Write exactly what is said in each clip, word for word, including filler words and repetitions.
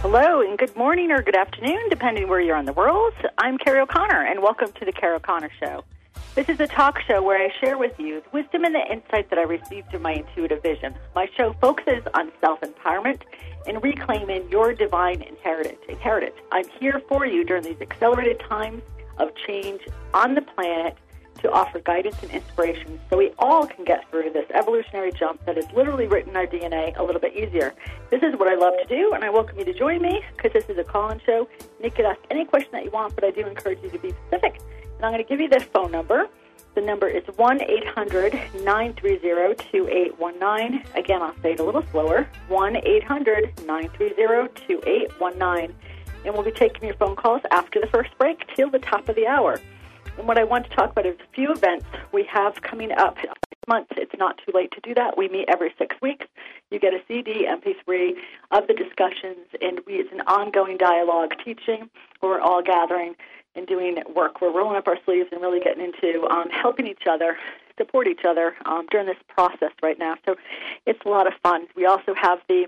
Hello, and good morning or good afternoon, depending where you're in the world. I'm Carrie O'Connor, and welcome to the Carrie O'Connor Show. This is a talk show where I share with you the wisdom and the insight that I received through my intuitive vision. My show focuses on self-empowerment and reclaiming your divine inheritance. I'm here for you during these accelerated times of change on the planet to offer guidance and inspiration so we all can get through this evolutionary jump that has literally written our D N A a little bit easier. This is what I love to do, and I welcome you to join me because this is a call-in show. You can ask any question that you want, but I do encourage you to be specific. And I'm going to give you this phone number. The number is one eight hundred nine three zero two eight one nine. Again, I'll say it a little slower, one eight hundred nine three zero two eight one nine. And we'll be taking your phone calls after the first break till the top of the hour. And what I want to talk about is a few events we have coming up this month. It's not too late to do that. We meet every six weeks. You get a C D, M P three of the discussions, and we, it's an ongoing dialogue teaching where we're all gathering and doing work. We're rolling up our sleeves and really getting into um, helping each other, support each other um, during this process right now. So it's a lot of fun. We also have the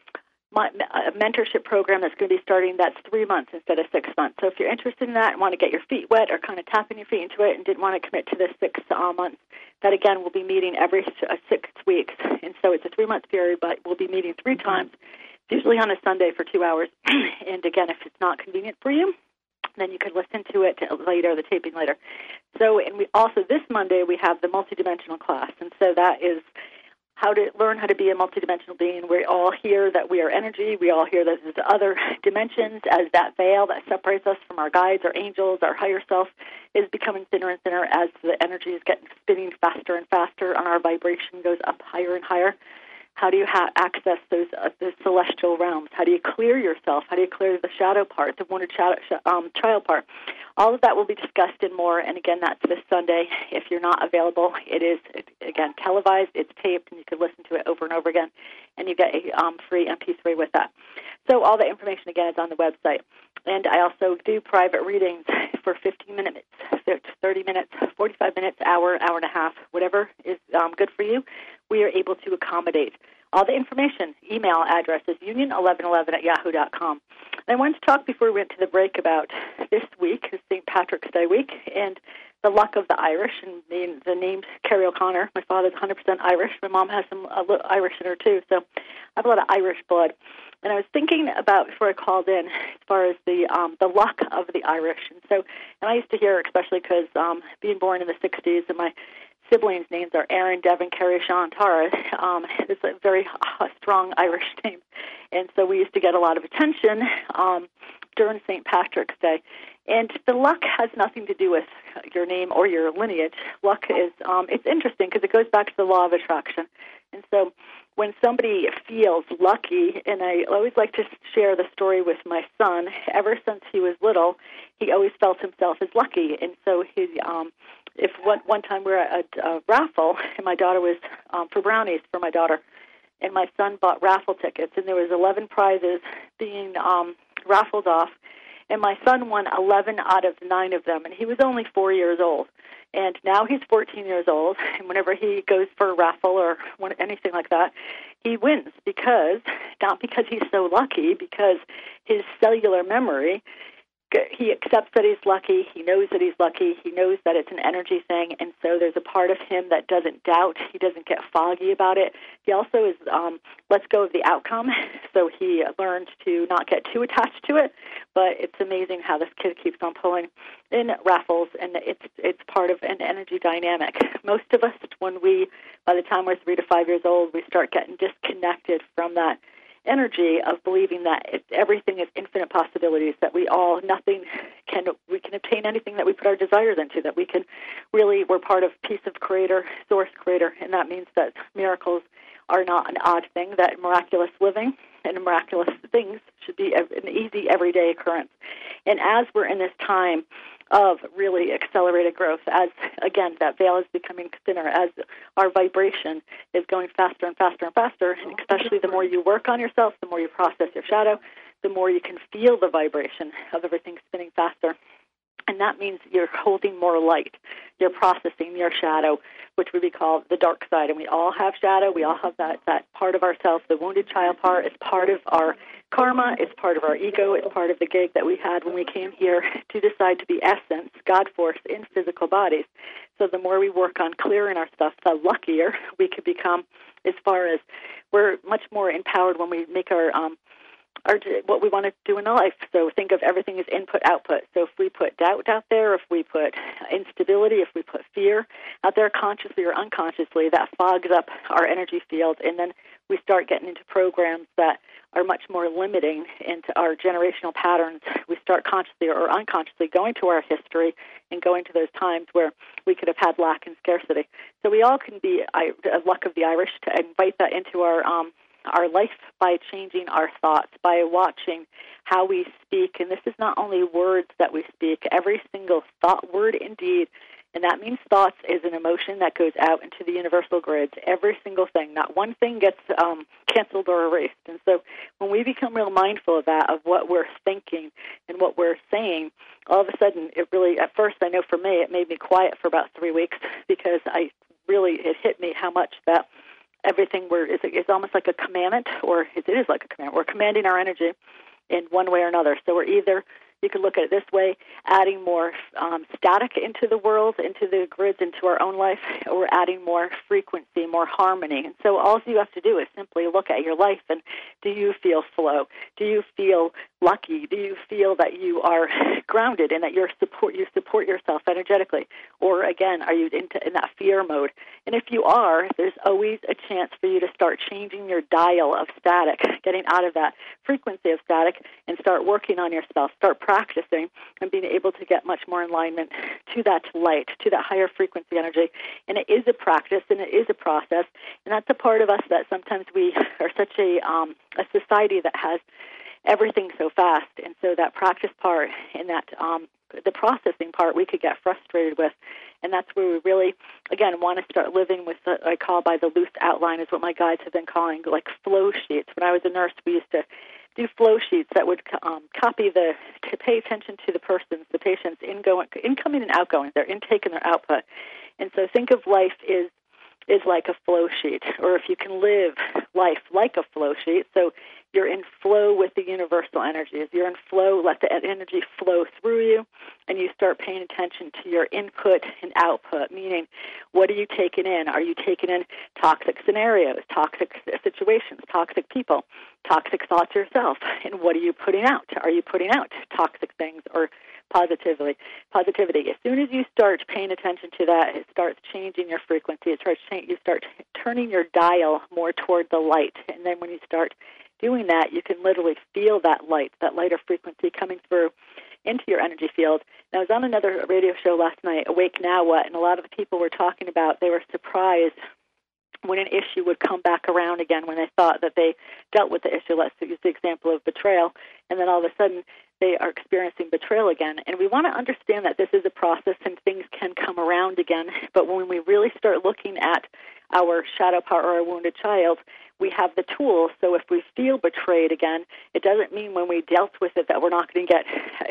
My, a mentorship program that's going to be starting. That's three months instead of six months. So if you're interested in that and want to get your feet wet or kind of tapping your feet into it and didn't want to commit to this six uh, months, that again will be meeting every uh, six weeks. And so it's a three-month period, but we'll be meeting three times, usually on a Sunday for two hours. And again, if it's not convenient for you, then you can listen to it later, the taping later. So, and we also, this Monday, we have the multidimensional class. And so that is how to learn how to be a multidimensional being. We all hear that we are energy. We all hear that there's other dimensions as that veil that separates us from our guides, our angels, our higher self is becoming thinner and thinner as the energy is getting spinning faster and faster and our vibration goes up higher and higher. How do you ha- access those uh, those celestial realms? How do you clear yourself? How do you clear the shadow part, the wounded shadow, um, child part? All of that will be discussed and more. And again, that's this Sunday. If you're not available, it is, again, televised. It's taped, and you can listen to it over and over again. And you get a um, free M P three with that. So all the information, again, is on the website. And I also do private readings for fifteen minutes, thirty minutes, forty-five minutes, hour, hour and a half, whatever is um, good for you. We are able to accommodate. All the information, email address is union eleven eleven at yahoo dot com. And I wanted to talk before we went to the break about this week, is Saint Patrick's Day week, and the luck of the Irish, and the, the name's Carrie O'Connor. My father's one hundred percent Irish. My mom has some a little Irish in her, too, so I have a lot of Irish blood. And I was thinking about, before I called in, as far as the um, the luck of the Irish. And so, and I used to hear, especially because um, being born in the sixties, and my siblings' names are Aaron, Devin, Carrie, Sean, Tara. Um, it's a very uh, strong Irish name. And so we used to get a lot of attention um, during Saint Patrick's Day. And the luck has nothing to do with your name or your lineage. Luck is, um, it's interesting because it goes back to the law of attraction. And so when somebody feels lucky, and I always like to share the story with my son, ever since he was little, he always felt himself as lucky. And so he, um, if one, one time we were at a, a raffle, and my daughter was um, for brownies for my daughter, and my son bought raffle tickets, and there was eleven prizes being um, raffled off, and my son won eleven out of nine of them, and he was only four years old. And now he's fourteen years old, and whenever he goes for a raffle or anything like that, he wins because, not because he's so lucky, because his cellular memory, he accepts that he's lucky, he knows that he's lucky, he knows that it's an energy thing, and so there's a part of him that doesn't doubt, he doesn't get foggy about it. He also is um, lets go of the outcome, so he learns to not get too attached to it, but it's amazing how this kid keeps on pulling in raffles, and it's it's part of an energy dynamic. Most of us, when we, by the time we're three to five years old, we start getting disconnected from that energy of believing that it, everything is infinite possibilities, that we all, nothing can, we can obtain anything that we put our desires into, that we can really, we're part of piece of creator, source creator, and that means that miracles are not an odd thing, that miraculous living and miraculous things should be an easy, everyday occurrence. And as we're in this time of really accelerated growth, as, again, that veil is becoming thinner, as our vibration is going faster and faster and faster, and especially the more you work on yourself, the more you process your shadow, the more you can feel the vibration of everything spinning faster. And that means you're holding more light. you're processing your shadow, which would be called the dark side. And we all have shadow. We all have that, that part of ourselves. The wounded child part is part of our karma. It's part of our ego. It's part of the gig that we had when we came here to decide to be essence, God force, in physical bodies. So the more we work on clearing our stuff, the luckier we could become, as far as we're much more empowered when we make our um, Our, what we want to do in life. So think of everything as input, output. So if we put doubt out there, if we put instability, if we put fear out there consciously or unconsciously, that fogs up our energy field, and then we start getting into programs that are much more limiting into our generational patterns. We start consciously or unconsciously going to our history and going to those times where we could have had lack and scarcity. So we all can be a luck of the Irish to invite that into our um, our life by changing our thoughts, by watching how we speak. And this is not only words that we speak, every single thought, word, and deed. And that means thoughts is an emotion that goes out into the universal grids. Every single thing, not one thing gets um, canceled or erased. And so when we become real mindful of that, of what we're thinking and what we're saying, all of a sudden it really, at first I know for me, it made me quiet for about three weeks because I really, it hit me how much that everything we're, is, is almost like a commandment, or it is like a commandment. We're commanding our energy in one way or another. So we're either, you could look at it this way, adding more um, static into the world, into the grids, into our own life, or we're adding more frequency, more harmony. And so all you have to do is simply look at your life and do you feel flow? Do you feel lucky? Do you feel that you are grounded and that you're support, you support yourself energetically? Or again, are you into, in that fear mode? And if you are, there's always a chance for you to start changing your dial of static, getting out of that frequency of static and start working on yourself, start practicing and being able to get much more in alignment to that light, to that higher frequency energy. And it is a practice and it is a process. And that's a part of us that sometimes we are such a, um, a society that has everything so fast. And so that practice part and that um, the processing part we could get frustrated with. And that's where we really, again, want to start living with what I call by the loose outline is what my guides have been calling like flow sheets. When I was a nurse, we used to do flow sheets that would um, copy the, to pay attention to the person's, the patient's ingoing, incoming and outgoing, their intake and their output. And so think of life is is like a flow sheet, or if you can live life like a flow sheet, so you're in flow with the universal energies. You're in flow, let the energy flow through you, and you start paying attention to your input and output, meaning what are you taking in? Are you taking in toxic scenarios, toxic situations, toxic people, toxic thoughts yourself? And what are you putting out? Are you putting out toxic things or positively, positivity? As soon as you start paying attention to that, it starts changing your frequency. It starts change, you start turning your dial more toward the light. And then when you start doing that, you can literally feel that light, that lighter frequency coming through into your energy field. And I was on another radio show last night, Awake Now What, and a lot of the people were talking about they were surprised when an issue would come back around again when they thought that they dealt with the issue. Let's use the example of betrayal. And then all of a sudden, they are experiencing betrayal again. And we want to understand that this is a process and things can come around again. But when we really start looking at our shadow part or our wounded child, we have the tools. So if we feel betrayed again, it doesn't mean when we dealt with it that we're not going to get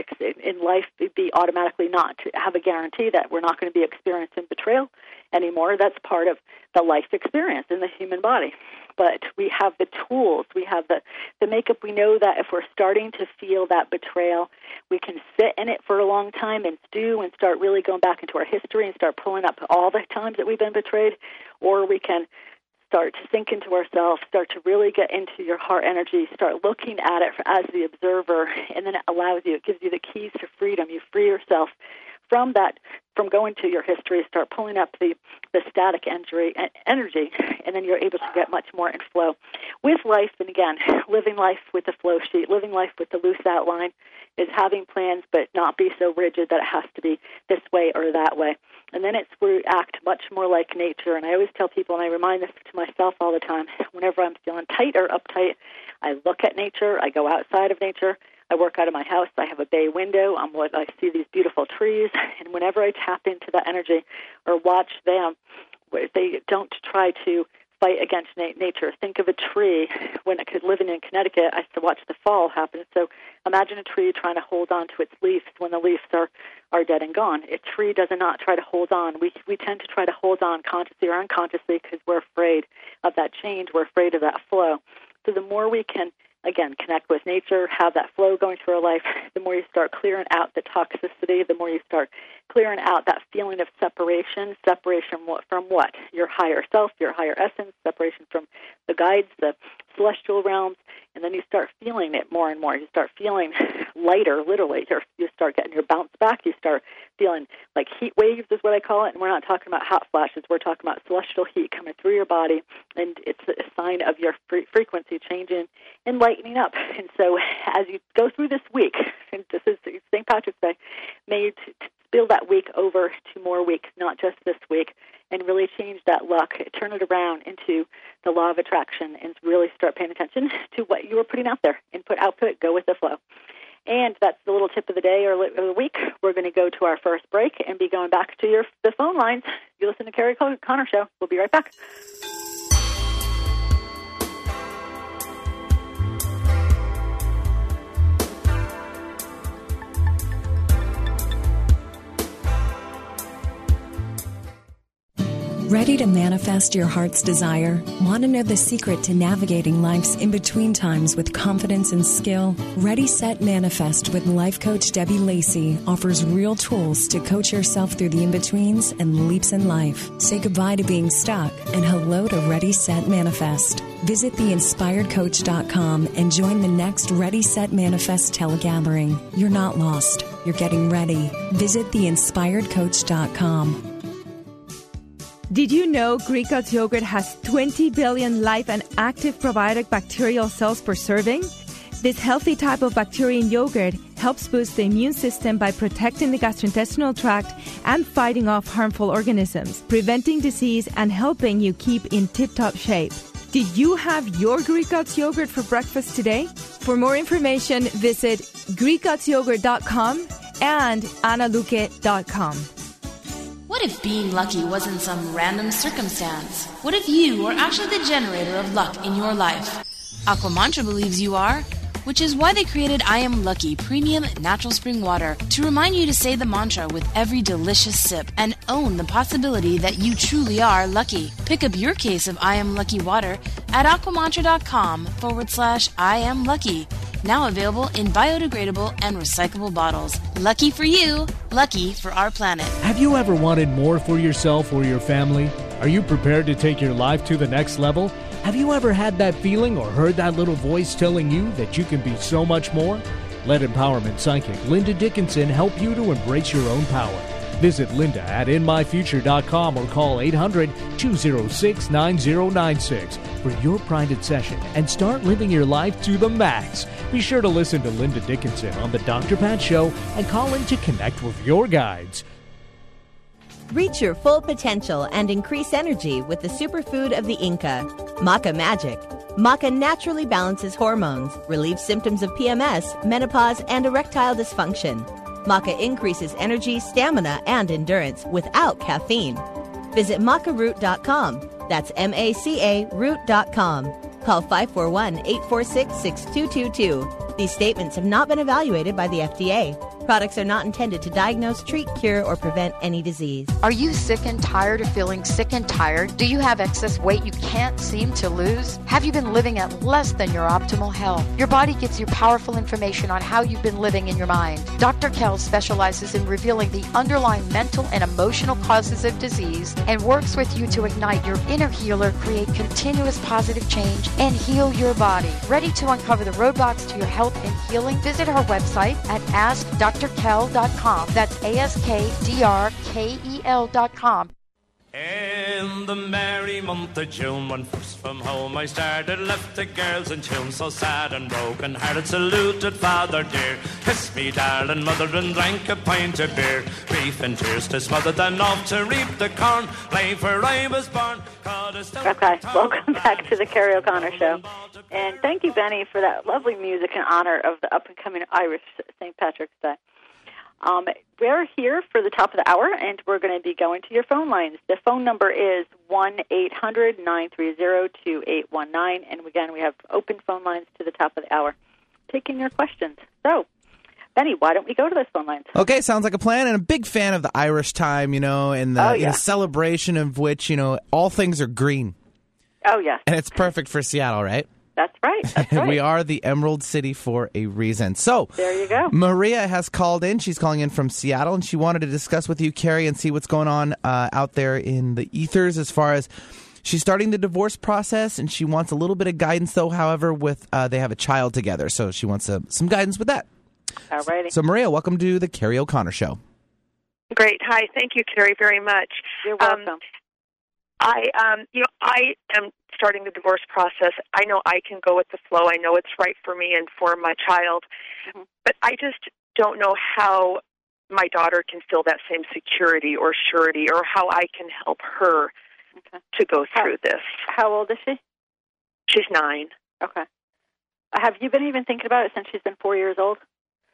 in life be automatically not to have a guarantee that we're not going to be experiencing betrayal anymore. That's part of the life experience in the human body. But we have the tools, we have the, the makeup. We know that if we're starting to feel that betrayal, we can sit in it for a long time and stew and start really going back into our history and start pulling up all the times that we've been betrayed, or we can start to sink into ourselves, start to really get into your heart energy, start looking at it as the observer, and then it allows you, it gives you the keys to freedom. You free yourself from that, from going to your history, start pulling up the, the static energy, energy, and then you're able to get much more in flow with life. And again, living life with the flow sheet, living life with the loose outline is having plans but not be so rigid that it has to be this way or that way. And then it's we act much more like nature. And I always tell people, and I remind this to myself all the time, whenever I'm feeling tight or uptight, I look at nature, I go outside of nature, I work out of my house. I have a bay window. I'm what I see these beautiful trees, and whenever I tap into that energy or watch them, they don't try to fight against na- nature. Think of a tree. When I was living in Connecticut, I used to watch the fall happen. So imagine a tree trying to hold on to its leaves when the leaves are, are dead and gone. A tree does not try to hold on. We we tend to try to hold on consciously or unconsciously because we're afraid of that change. We're afraid of that flow. So the more we can, again, connect with nature, have that flow going through our life, the more you start clearing out the toxicity, the more you start clearing out that feeling of separation. Separation from what? Your higher self, your higher essence, separation from the guides, the celestial realms, and then you start feeling it more and more. You start feeling lighter, literally. You're, you start getting your bounce back. You start feeling like heat waves is what I call it, and we're not talking about hot flashes. We're talking about celestial heat coming through your body, and it's a sign of your fre- frequency changing and lightening up. And so as you go through this week, and this is Saint Patrick's Day, may you t- t- spill that week over to more weeks, not just this week, and really change that luck, turn it around into the law of attraction, and really start paying attention to what you are putting out there. Input, output, go with the flow. And that's the little tip of the day or the week. We're going to go to our first break and be going back to your the phone lines. You listen to Carrie Connor Show. We'll be right back. Ready to manifest your heart's desire? Want to know the secret to navigating life's in-between times with confidence and skill? Ready, Set, Manifest with life coach Debbie Lacey offers real tools to coach yourself through the in-betweens and leaps in life. Say goodbye to being stuck and hello to Ready, Set, Manifest. Visit the inspired coach dot com and join the next Ready, Set, Manifest telegathering. You're not lost. You're getting ready. Visit the inspired coach dot com. Did you know Greek God's yogurt has twenty billion live and active probiotic bacterial cells per serving? This healthy type of bacteria in yogurt helps boost the immune system by protecting the gastrointestinal tract and fighting off harmful organisms, preventing disease and helping you keep in tip-top shape. Did you have your Greek God's yogurt for breakfast today? For more information, visit Greek Gods Yogurt dot com and Analuke dot com. What if being lucky wasn't some random circumstance? What if you were actually the generator of luck in your life? Aquamantra believes you are, which is why they created I Am Lucky Premium Natural Spring Water to remind you to say the mantra with every delicious sip and own the possibility that you truly are lucky. Pick up your case of I Am Lucky water at aquamantra.com forward slash I Am Lucky. Now available in biodegradable and recyclable bottles. Lucky for you, lucky for our planet. Have you ever wanted more for yourself or your family? Are you prepared to take your life to the next level? Have you ever had that feeling or heard that little voice telling you that you can be so much more? Let empowerment psychic Linda Dickinson help you to embrace your own power. Visit Linda at in my future dot com or call eight hundred, two oh six, nine oh nine six for your private session and start living your life to the max. Be sure to listen to Linda Dickinson on The Doctor Pat Show and call in to connect with your guides. Reach your full potential and increase energy with the superfood of the Inca, Maca Magic. Maca naturally balances hormones, relieves symptoms of P M S, menopause, and erectile dysfunction. Maca increases energy, stamina, and endurance without caffeine. Visit maca root dot com. That's M A C A root dot com. Call five four one, eight four six, six two two two. These statements have not been evaluated by the F D A. Products are not intended to diagnose, treat, cure, or prevent any disease. Are you sick and tired of feeling sick and tired? Do you have excess weight you can't seem to lose? Have you been living at less than your optimal health? Your body gives you powerful information on how you've been living in your mind. Doctor Kell specializes in revealing the underlying mental and emotional causes of disease and works with you to ignite your inner healer, create continuous positive change, and heal your body. Ready to uncover the roadblocks to your health and healing? Visit our website at ask dr kell dot com. That's A S K D R K E L dot com. In the merry month of June, when first from home I started, left the girls in tune, so sad and broken hearted, saluted father dear, kissed me darling mother and drank a pint of beer, grief and tears to smother, then off to reap the corn, play for I was born. Okay, welcome back to the Carrie O'Connor Show, and thank you, Benny, for that lovely music in honor of the up and coming Irish Saint Patrick's Day. Um, we're here for the top of the hour, and we're going to be going to your phone lines. The phone number is one eight hundred nine three zero two eight one nine, and again, we have open phone lines to the top of the hour, taking your questions. So, Benny, why don't we go to those phone lines? Okay, sounds like a plan, and a big fan of the Irish time, you know, and the, oh, yeah. the celebration of which, you know, all things are green. Oh, yeah. And it's perfect for Seattle, right? That's right. That's right. We are the Emerald City for a reason. So, there you go. Maria has called in. She's calling in from Seattle, and she wanted to discuss with you, Carrie, and see what's going on uh, out there in the ethers as far as she's starting the divorce process, and she wants a little bit of guidance, though, however, with uh, they have a child together. So she wants uh, some guidance with that. All righty. So, Maria, welcome to the Carrie O'Connor Show. Great. Hi. Thank you, Carrie, very much. You're welcome. Um, I, um, you know, I am starting the divorce process. I know I can go with the flow. I know it's right for me and for my child. Mm-hmm. But I just don't know how my daughter can feel that same security or surety, or how I can help her okay. to go through how, this. How old is she? She's nine. Okay. Have you been even thinking about it since she's been four years old?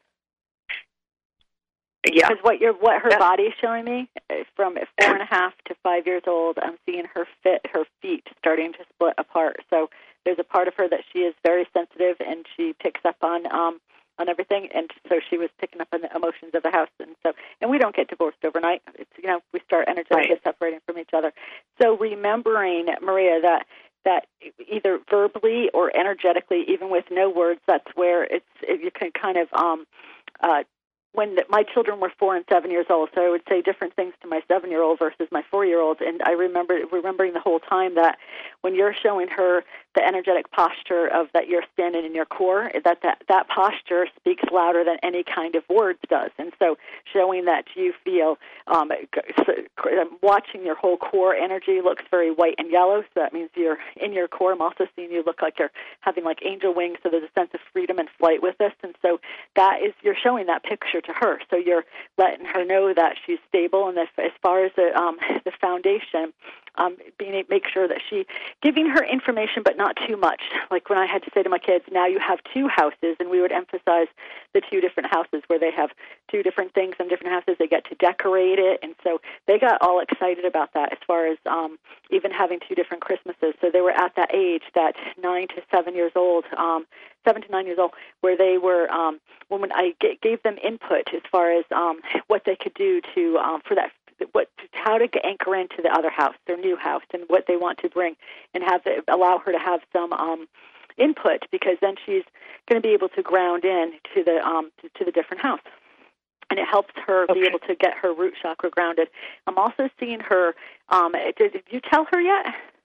Yeah. Because what your what her yeah. body is showing me, from four and a half to five years old, I'm seeing her fit her feet starting to split apart. So there's a part of her that she is very sensitive, and she picks up on um on everything, and so she was picking up on the emotions of the house, and so and we don't get divorced overnight. It's you know we start energetically right. separating from each other. So remembering, Maria, that. that either verbally or energetically, even with no words, that's where it's you can kind of um uh when the, my children were four and seven years old, so I would say different things to my seven-year-old versus my four-year-old, and I remember remembering the whole time that when you're showing her the energetic posture of that you're standing in your core, that that, that posture speaks louder than any kind of words does, and so showing that you feel, um, watching your whole core energy looks very white and yellow, so that means you're in your core. I'm also seeing you look like you're having like angel wings, so there's a sense of freedom and flight with this, and so that is, you're showing that picture to her, so you're letting her know that she's stable, and as, as far as the um, the foundation, um, being make sure that she giving her information, but not too much. Like when I had to say to my kids, now you have two houses, and we would emphasize the two different houses where they have two different things in different houses. They get to decorate it, and so they got all excited about that. As far as um, even having two different Christmases, so they were at that age, that nine to seven years old. Um, seven to nine years old, where they were, um, when I g- gave them input as far as um, what they could do to, um, for that, what, how to anchor into the other house, their new house, and what they want to bring, and have it, allow her to have some um, input, because then she's going to be able to ground in to the um, to, to the different house. And it helps her okay. be able to get her root chakra grounded. I'm also seeing her, um, did, did you tell her yet?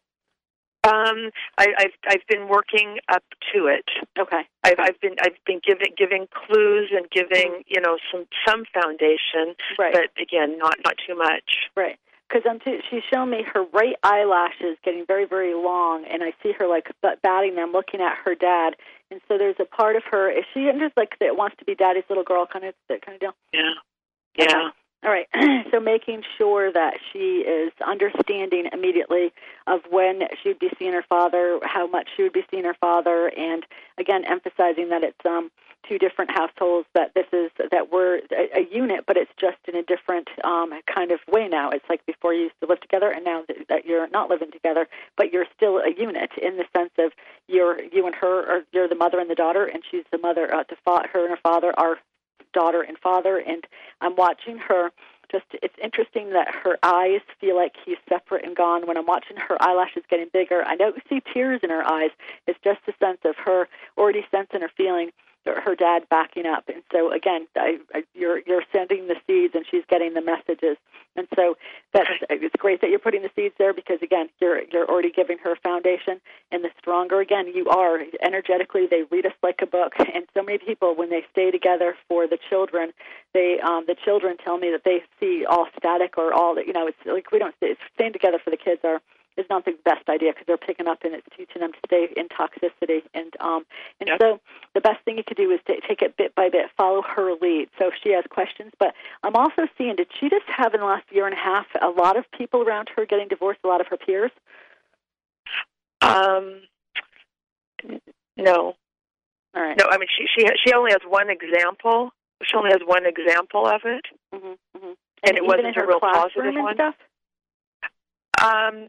Um, I, I've I've been working up to it. Okay. I've I've been I've been giving giving clues and giving you know some some foundation, right. but again, not not too much. Right. Because I'm t- she's shown me her right eyelashes getting very very long, and I see her like batting them, looking at her dad, and so there's a part of her. Is she just like that wants to be daddy's little girl kind of that kind of deal? Yeah. Yeah. Okay. All right, so making sure that she is understanding immediately of when she would be seeing her father, how much she would be seeing her father, and again emphasizing that it's um, two different households. That this is that we're a, a unit, but it's just in a different um, kind of way now. It's like before you used to live together, and now that, that you're not living together, but you're still a unit in the sense of you're you and her, or you're the mother and the daughter, and she's the mother. Uh, to fa- her and her father are daughter and father, and I'm watching her. Just, it's interesting that her eyes feel like he's separate and gone. When I'm watching her eyelashes getting bigger, I don't see tears in her eyes. It's just a sense of her already sensing or feeling her dad backing up. And so, again, I, I, you're you're sending the seeds, and she's getting the messages. And so that's it's great that you're putting the seeds there, because, again, you're you're already giving her a foundation. And the stronger, again, you are energetically, they read us like a book. And so many people, when they stay together for the children, they um, the children tell me that they see all static or all that, you know, it's like we don't it's staying together for the kids are is not the best idea, because they're picking up and it's teaching them to stay in toxicity. And um, and yep. so the best thing you could do is to take it bit by bit, follow her lead. So if she has questions, but I'm also seeing, did she just have in the last year and a half a lot of people around her getting divorced, a lot of her peers? Um, no. All right. No, I mean, she she she only has one example. she only has one example of it, mm-hmm, mm-hmm. and, and it even wasn't in her a real classroom positive and one. Stuff? Um,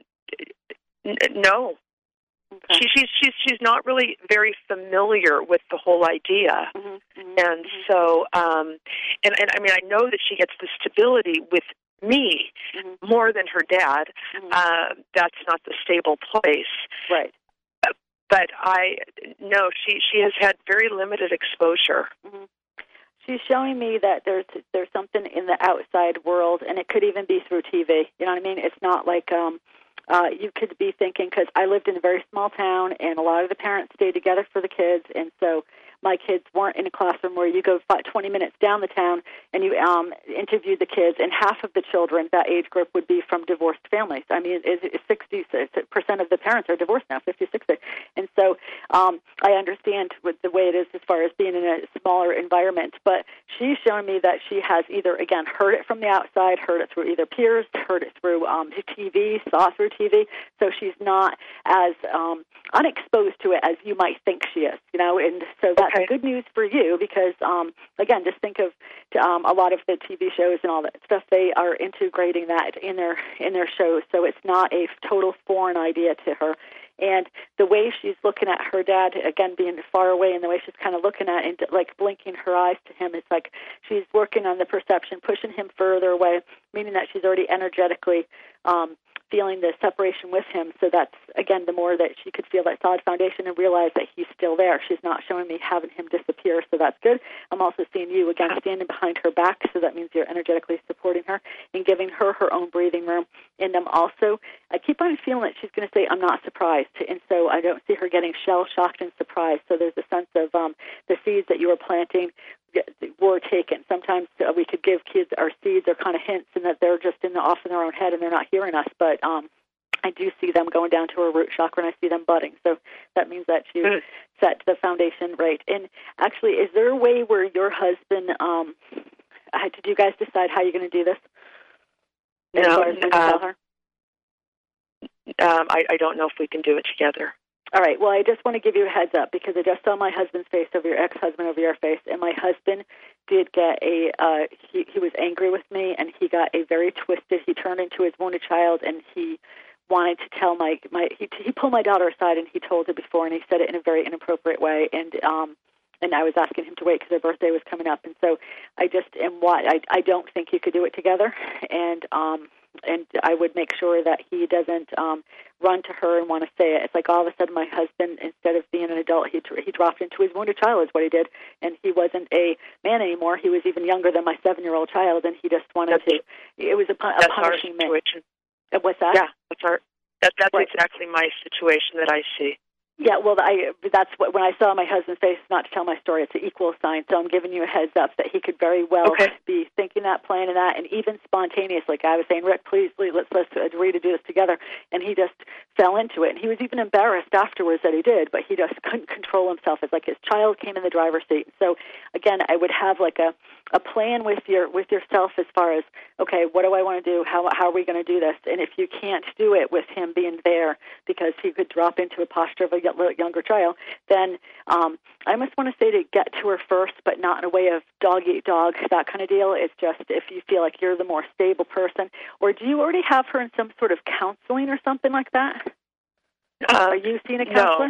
n- no. Okay. She, she's she's she's not really very familiar with the whole idea, mm-hmm, mm-hmm, and mm-hmm. so um, and and I mean I know that she gets the stability with me mm-hmm. more than her dad. Mm-hmm. Uh, that's not the stable place, right? Uh, but I no, she she has had very limited exposure. Mm-hmm. She's showing me that there's there's something in the outside world, and it could even be through T V. You know what I mean? It's not like um. Uh, you could be thinking, because I lived in a very small town, and a lot of the parents stayed together for the kids, and so my kids weren't in a classroom where you go five, twenty minutes down the town and you um, interviewed the kids, and half of the children, that age group, would be from divorced families. I mean, it's, it's sixty percent of the parents are divorced now, fifty, sixty. And so um, I understand what the way it is as far as being in a smaller environment, but she's showing me that she has either, again, heard it from the outside, heard it through either peers, heard it through um, T V, saw through T V, so she's not as um, unexposed to it as you might think she is, you know, and so that's okay. good news for you because, um, again, just think of um, a lot of the T V shows and all that stuff, they are integrating that in their in their shows, so it's not a total foreign idea to her. And the way she's looking at her dad, again, being far away, and the way she's kind of looking at and like blinking her eyes to him, it's like she's working on the perception, pushing him further away, meaning that she's already energetically um, feeling the separation with him. So that's, again, the more that she could feel that solid foundation and realize that he's still there. She's not showing me having him disappear, so that's good. I'm also seeing you, again, standing behind her back, so that means you're energetically supporting her and giving her her own breathing room. And I'm also, I keep on feeling that she's going to say, I'm not surprised. And so I don't see her getting shell-shocked and surprised. So there's a sense of um, the seeds that you were planting were taken. Sometimes uh, we could give kids our seeds or kind of hints, and that they're just in the, off in their own head and they're not hearing us. But um, I do see them going down to her root chakra, and I see them budding. So that means that she's mm. set the foundation right. And actually, is there a way where your husband, um, did you guys decide how you're going to do this? As no, far as when you uh, tell her? Um, I, I don't know if we can do it together. All right. Well, I just want to give you a heads up because I just saw my husband's face over your ex-husband over your face, and my husband did get a, uh, he, he was angry with me, and he got a very twisted, he turned into his wounded child, and he wanted to tell my, my he, he pulled my daughter aside, and he told her before, and he said it in a very inappropriate way, and um, and I was asking him to wait because her birthday was coming up, and so I just am what, I, I don't think you could do it together, and um, and I would make sure that he doesn't um, run to her and want to say it. It's like all of a sudden my husband, instead of being an adult, he he dropped into his wounded child is what he did, and he wasn't a man anymore. He was even younger than my seven-year-old child, and he just wanted that's, to, it was a, a that's punishing our situation. man. What's that? Yeah, that's, our, that, that's right. exactly my situation that I see. Yeah, well, I that's what when I saw my husband's face, not to tell my story, it's an equal sign. So I'm giving you a heads up that he could very well okay. be thinking that, planning that, and even spontaneous. Like I was saying, Rick, please, please let's let's agree to do this together. And he just fell into it, and he was even embarrassed afterwards that he did, but he just couldn't control himself. It's like his child came in the driver's seat. So again, I would have like a a plan with your with yourself as far as, okay, what do I want to do? How how are we going to do this? And if you can't do it with him being there because he could drop into a posture of a younger child, then um, I almost want to say to get to her first, but not in a way of dog eat dog, that kind of deal. It's just if you feel like you're the more stable person. Or do you already have her in some sort of counseling or something like that? Uh, are you seeing a counselor? No.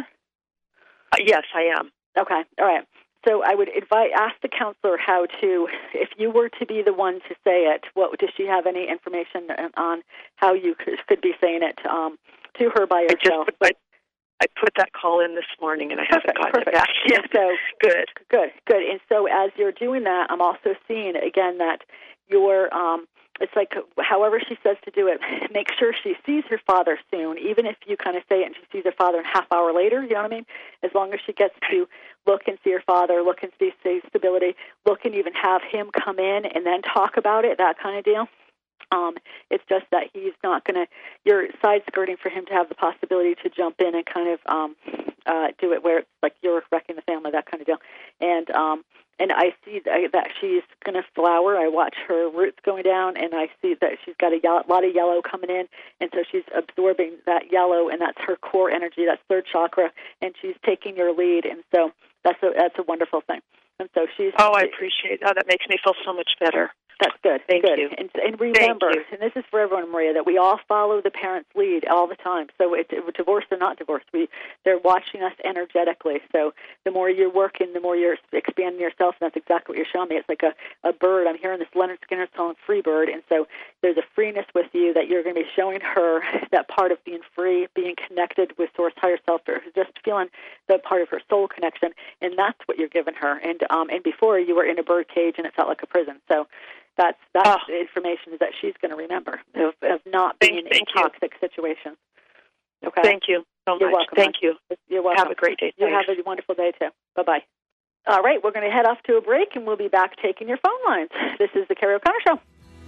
Uh, yes, I am. Okay, all right. So I would invite, ask the counselor how to, if you were to be the one to say it, what does she have any information on how you could, could be saying it um, to her by yourself? I, just, I, I put that call in this morning, and I perfect, haven't gotten perfect. it back yet. So good, good, good. And so as you're doing that, I'm also seeing again that you're. Um, It's like however she says to do it, make sure she sees her father soon, even if you kind of say it and she sees her father a half hour later, you know what I mean? As long as she gets to look and see her father, look and see, see stability, look and even have him come in and then talk about it, that kind of deal. Um, it's just that he's not going to, you're side-skirting for him to have the possibility to jump in and kind of um, uh, do it where it's like you're wrecking the family, that kind of deal. And um, and I see that, that she's going to flower. I watch her roots going down, and I see that she's got a yellow, lot of yellow coming in, and so she's absorbing that yellow, and that's her core energy, that's third chakra, and she's taking your lead, and so that's a, that's a wonderful thing. And so she's... Oh, I appreciate it. Oh, that makes me feel so much better. That's good. Thank good. you. And, and remember, you. and this is for everyone, Maria, that we all follow the parents' lead all the time. So it, it, divorced or not divorced, we they're watching us energetically. So the more you're working, the more you're expanding yourself, and that's exactly what you're showing me. It's like a, a bird. I'm hearing this Leonard Skinner song, Free Bird, and so there's a freeness with you that you're going to be showing her, that part of being free, being connected with Source Higher Self, or just feeling the part of her soul connection, and that's what you're giving her. And um, and before, you were in a bird cage, and it felt like a prison. So That's that's oh. the information that she's going to remember of, of not being thank, thank in toxic you. situations. Okay. Thank you so You're much. welcome. Thank you. You're welcome. Have a great day. You have a wonderful day too. Bye bye. All right, we're going to head off to a break, and we'll be back taking your phone lines. This is the Carrie O'Connor Show.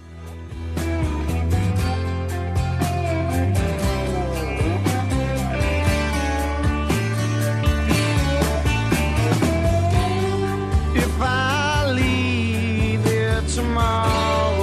If I leave here tomorrow.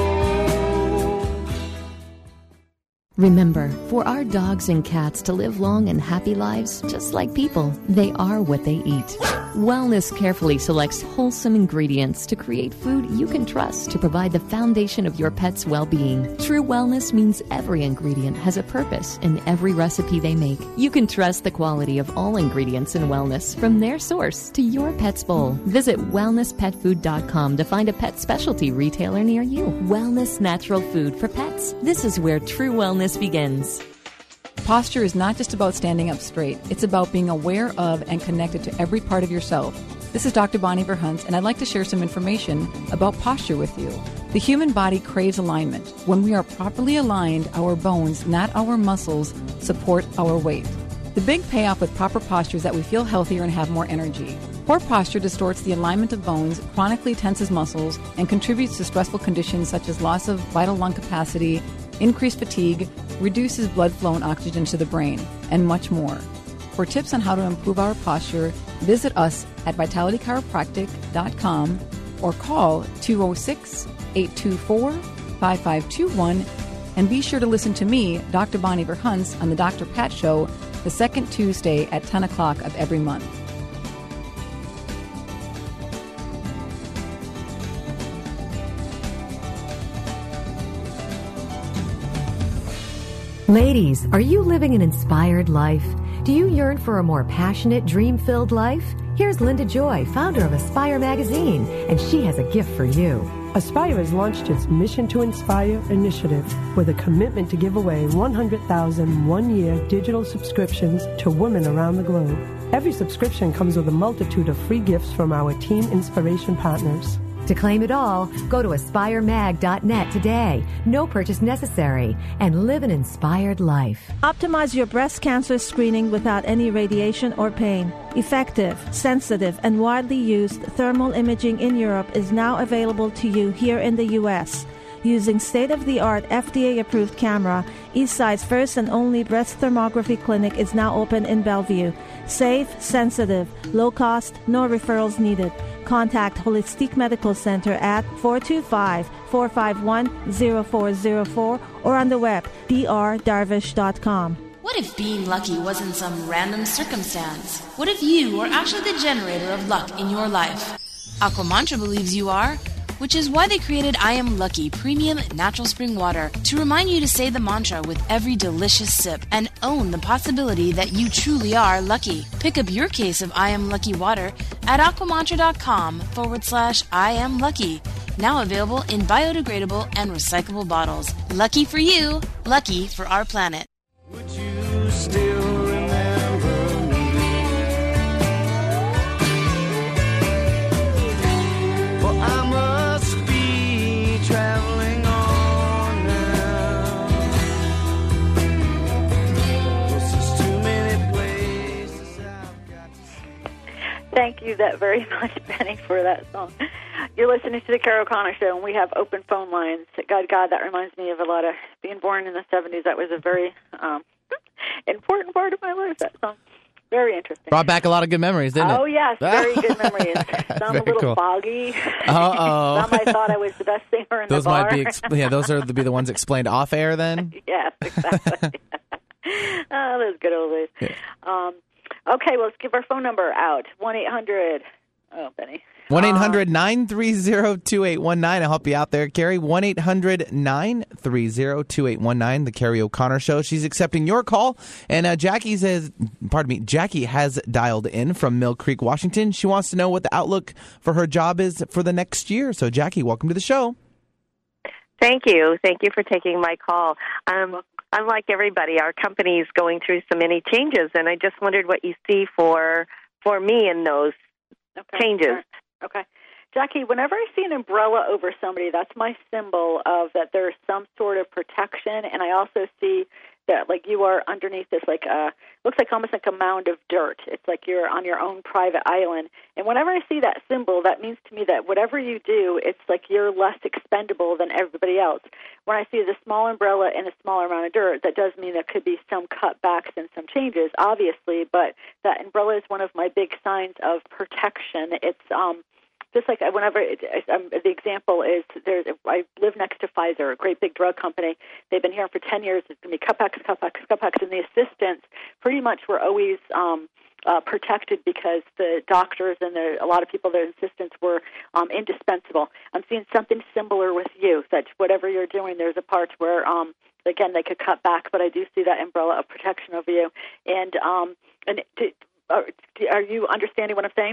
Remember, for our dogs and cats to live long and happy lives, just like people, they are what they eat. Wellness carefully selects wholesome ingredients to create food you can trust to provide the foundation of your pet's well-being. True wellness means every ingredient has a purpose in every recipe they make. You can trust the quality of all ingredients in wellness from their source to your pet's bowl. Visit wellness pet food dot com to find a pet specialty retailer near you. Wellness natural food for pets. This is where true wellness begins. Posture is not just about standing up straight. It's about being aware of and connected to every part of yourself. This is Doctor Bonnie Verhunt, and I'd like to share some information about posture with you. The human body craves alignment. When we are properly aligned, our bones, not our muscles, support our weight. The big payoff with proper posture is that we feel healthier and have more energy. Poor posture distorts the alignment of bones, chronically tenses muscles, and contributes to stressful conditions such as loss of vital lung capacity, increased fatigue, reduces blood flow and oxygen to the brain, and much more. For tips on how to improve our posture, visit us at vitality chiropractic dot com or call two oh six, eight two four, five five two one, and be sure to listen to me, Doctor Bonnie Verhunt, on the Doctor Pat Show the second Tuesday at ten o'clock of every month. Ladies, are you living an inspired life? Do you yearn for a more passionate, dream-filled life? Here's Linda Joy, founder of Aspire Magazine, and she has a gift for you. Aspire has launched its Mission to Inspire initiative with a commitment to give away one hundred thousand one-year digital subscriptions to women around the globe. Every subscription comes with a multitude of free gifts from our team inspiration partners. To claim it all, go to aspire mag dot net today. No purchase necessary, and live an inspired life. Optimize your breast cancer screening without any radiation or pain. Effective, sensitive, and widely used thermal imaging in Europe is now available to you here in the U S Using state-of-the-art F D A-approved camera, Eastside's first and only breast thermography clinic is now open in Bellevue. Safe, sensitive, low cost, no referrals needed. Contact Holistic Medical Center at four two five, four five one, zero four zero four or on the web, d r darvish dot com. What if being lucky wasn't some random circumstance? What if you were actually the generator of luck in your life? Aquamantra believes you are, which is why they created I Am Lucky Premium Natural Spring Water to remind you to say the mantra with every delicious sip and own the possibility that you truly are lucky. Pick up your case of I Am Lucky Water at aquamantra.com forward slash I Am Lucky. Now available in biodegradable and recyclable bottles. Lucky for you, lucky for our planet. Would you still remember me? Well, I must be traveling on now. This is too many places I've got to... Thank you that very much, Benny, for that song. You're listening to the Carrie O'Connor Show, and we have open phone lines. God, God, that reminds me of a lot of being born in the seventies. That was a very um, important part of my life, that song. Very interesting. Brought back a lot of good memories, didn't oh, it? Oh, yes, very good memories. Some a little cool. foggy. Uh-oh. Some I thought I was the best singer in those the bar. Might be ex- yeah, those are the, be the ones explained off air then? Yes, exactly. Oh, those good old days. Yeah. Um, okay, well, let's give our phone number out. one eight hundred Oh, Benny. one eight hundred nine three zero two eight one nine. I'll help you out there, Carrie. one eight hundred nine three zero two eight one nine, The Carrie O'Connor Show. She's accepting your call. And uh, Jackie says, pardon me, Jackie has dialed in from Mill Creek, Washington. She wants to know what the outlook for her job is for the next year. So, Jackie, welcome to the show. Thank you. Thank you for taking my call. Um, unlike everybody, our company is going through so many changes, and I just wondered what you see for for me in those okay. changes. Sure. Okay. Jackie, whenever I see an umbrella over somebody, that's my symbol of that there's some sort of protection, and I also see that, like, you are underneath this, like, uh, looks like almost like a mound of dirt. It's like you're on your own private island. And whenever I see that symbol, that means to me that whatever you do, it's like you're less expendable than everybody else. When I see the small umbrella and a smaller amount of dirt, that does mean there could be some cutbacks and some changes, obviously, but that umbrella is one of my big signs of protection. It's, um, just like whenever it, um, the example is, there's, I live next to Pfizer, a great big drug company. They've been here for ten years. It's going to be cutbacks, cutbacks, cutbacks, and the assistants pretty much were always um, uh, protected because the doctors and the, a lot of people, their assistants were um, indispensable. I'm seeing something similar with you, that whatever you're doing, there's a part where, um, again, they could cut back, but I do see that umbrella of protection over you. And um, and do, are, are you understanding what I'm saying?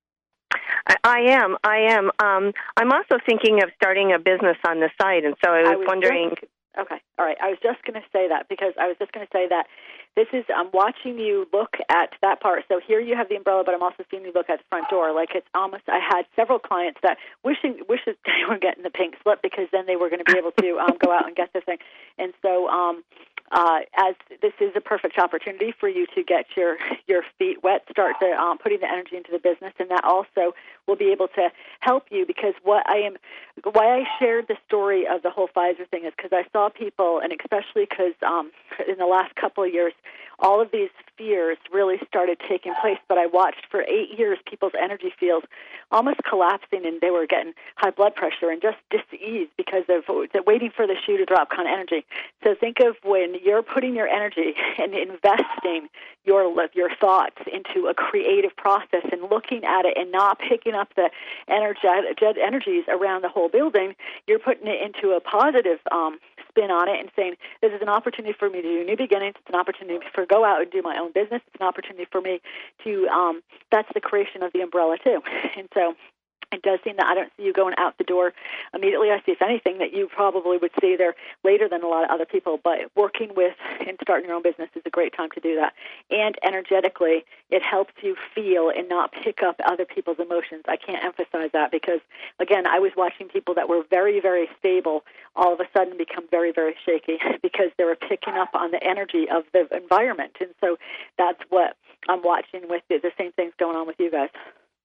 I am. I am. Um, I'm also thinking of starting a business on the side, and so I was, I was wondering. Just, okay, all right. I was just going to say that because I was just going to say that this is. I'm watching you look at that part. So here you have the umbrella, but I'm also seeing you look at the front door. Like it's almost. I had several clients that wishing wishes they were getting the pink slip because then they were going to be able to um, go out and get the thing. And so. Um, Uh, as this is a perfect opportunity for you to get your, your feet wet, start the, um, putting the energy into the business, and that also will be able to help you because what I am, why I shared the story of the whole Pfizer thing is because I saw people, and especially because um, in the last couple of years, all of these fears really started taking place, but I watched for eight years people's energy fields almost collapsing, and they were getting high blood pressure and just dis-ease because of waiting for the shoe to drop kind of energy. So think of when you're putting your energy and investing your your thoughts into a creative process and looking at it and not picking up the energy, energies around the whole building, you're putting it into a positive um, spin on it and saying, this is an opportunity for me to do new beginnings. It's an opportunity for go out and do my own business. It's an opportunity for me to, um, that's the creation of the umbrella too. And so it does seem that I don't see you going out the door immediately. I see, if anything, that you probably would stay there later than a lot of other people. But working with and starting your own business is a great time to do that. And energetically, it helps you feel and not pick up other people's emotions. I can't emphasize that because, again, I was watching people that were very, very stable all of a sudden become very, very shaky because they were picking up on the energy of the environment. And so that's what I'm watching with it. The same thing's going on with you guys.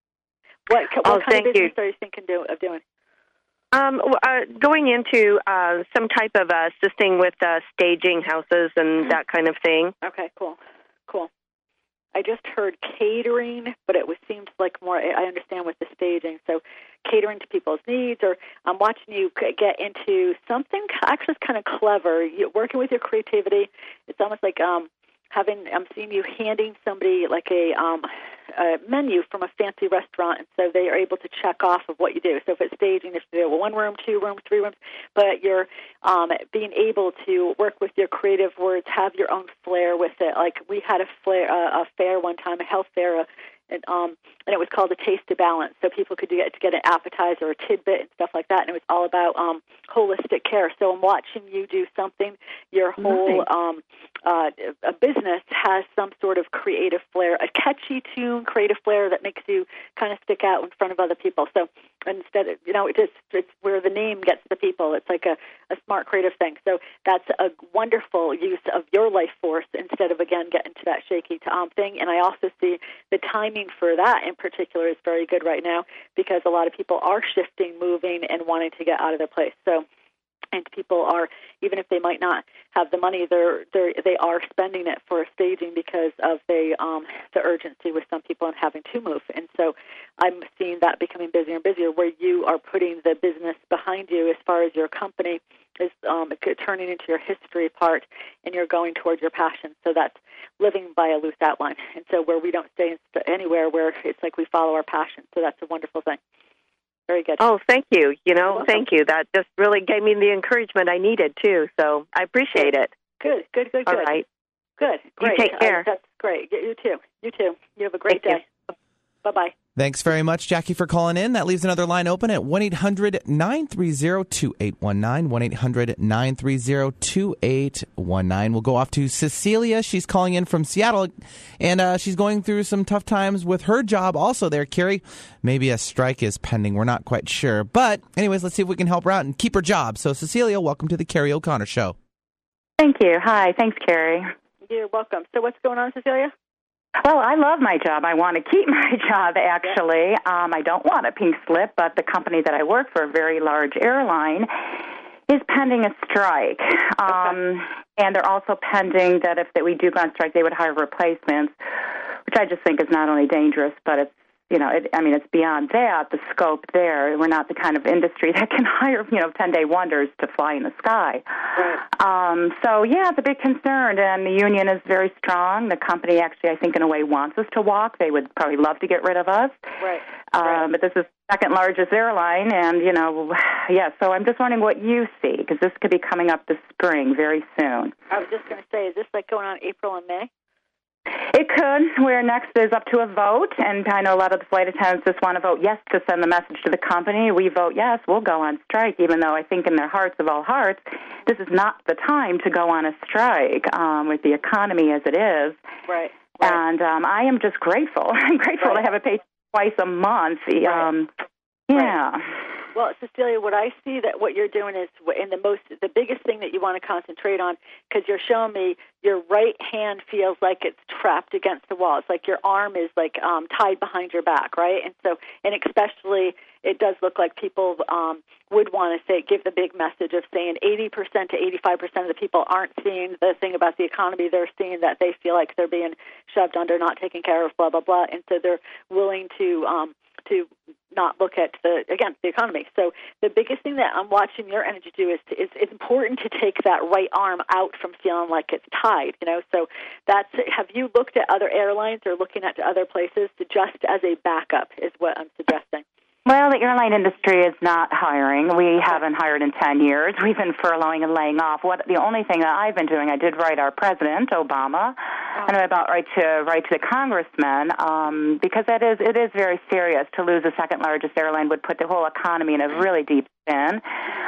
What, what oh, kind of business you. are you thinking do, of doing? Um, uh, going into uh, some type of uh, assisting with uh, staging houses and that kind of thing. Okay, cool, cool. I just heard catering, but it was seems like more. I understand with the staging, so catering to people's needs. Or I'm watching you get into something actually kind of clever. You're working with your creativity. It's almost like um, having. I'm seeing you handing somebody like a. Um, a menu from a fancy restaurant, and so they are able to check off of what you do. So if it's staging, if you do one room, two rooms, three rooms, but you're um, being able to work with your creative words, have your own flair with it. Like we had a, flair, uh, a fair one time, a health fair, uh, and, um, and it was called a Taste of Balance. So people could get to get an appetizer, a tidbit, and stuff like that. And it was all about um, holistic care. So I'm watching you do something. Your whole nice. um, uh, a business has some sort of creative flair, a catchy tune, creative flair that makes you kind of stick out in front of other people. So instead, of, you know, it just it's where the name gets the people. It's like a, a smart, creative thing. So that's a wonderful use of your life force instead of, again, getting to that shaky um, thing. And I also see the timing for that in particular is very good right now because a lot of people are shifting, moving, and wanting to get out of their place. So and people are, even if they might not have the money, they're, they're they are spending it for staging because of the um, the urgency with some people and having to move. And so I'm seeing that becoming busier and busier, where you are putting the business behind you as far as your company is um, turning into your history part, and you're going towards your passion. So that's living by a loose outline. And so where we don't stay anywhere, where it's like we follow our passion. So that's a wonderful thing. Very good. Oh, thank you. You know, thank you. That just really gave me the encouragement I needed, too. So I appreciate it. Good, good, good, good. All right. Good, great. You take care. Uh, that's great. You too. You too. You have a great Thank day. Bye-bye. Thanks very much, Jackie, for calling in. That leaves another line open at one eight hundred nine three zero two eight one nine, one eight hundred nine three zero two eight one nine. We'll go off to Cecilia. She's calling in from Seattle, and uh, she's going through some tough times with her job also there, Carrie. Maybe a strike is pending. We're not quite sure. But anyways, let's see if we can help her out and keep her job. So, Cecilia, welcome to the Carrie O'Connor Show. Thank you. Hi. Thanks, Carrie. You're welcome. So what's going on, Cecilia? Well, I love my job. I want to keep my job, actually. Um, I don't want a pink slip, but the company that I work for, a very large airline, is pending a strike. Um, okay. And they're also pending that if that we do go on strike, they would hire replacements, which I just think is not only dangerous, but it's, you know, it, I mean, it's beyond that, the scope there. We're not the kind of industry that can hire, you know, ten-day wonders to fly in the sky. Right. Um, so, yeah, it's a big concern, and the union is very strong. The company actually, I think, in a way, wants us to walk. They would probably love to get rid of us. Right. Um, right. But this is the second largest airline, and, you know, yeah, so I'm just wondering what you see, because this could be coming up this spring very soon. I was just going to say, is this like going on April and May? It could, where next is up to a vote, and I know a lot of the flight attendants just want to vote yes to send the message to the company. We vote yes, we'll go on strike, even though I think in their hearts of all hearts, this is not the time to go on a strike um, with the economy as it is. Right. right. And um, I am just grateful. I'm grateful right. to have it paid twice a month. Right. Um, yeah. Right. Well, Cecilia, what I see that what you're doing is, in the most, the biggest thing that you want to concentrate on, because you're showing me your right hand feels like it's trapped against the wall. It's like your arm is like um, tied behind your back, right? And so, and especially, it does look like people um, would want to say, give the big message of saying eighty percent to eighty-five percent of the people aren't seeing the thing about the economy. They're seeing that they feel like they're being shoved under, not taken care of, blah, blah, blah. And so they're willing to um, to not look at the, again, the economy. So the biggest thing that I'm watching your energy do is, to, is it's important to take that right arm out from feeling like it's tied, you know. So that's, have you looked at other airlines or looking at other places to just as a backup is what I'm suggesting? Well, the airline industry is not hiring. We haven't hired in ten years. We've been furloughing and laying off. What the only thing that I've been doing, I did write our president, Obama, oh. and I'm about right to write to the congressman, um, because that is it is very serious. To lose the second largest airline would put the whole economy in a really deep spin.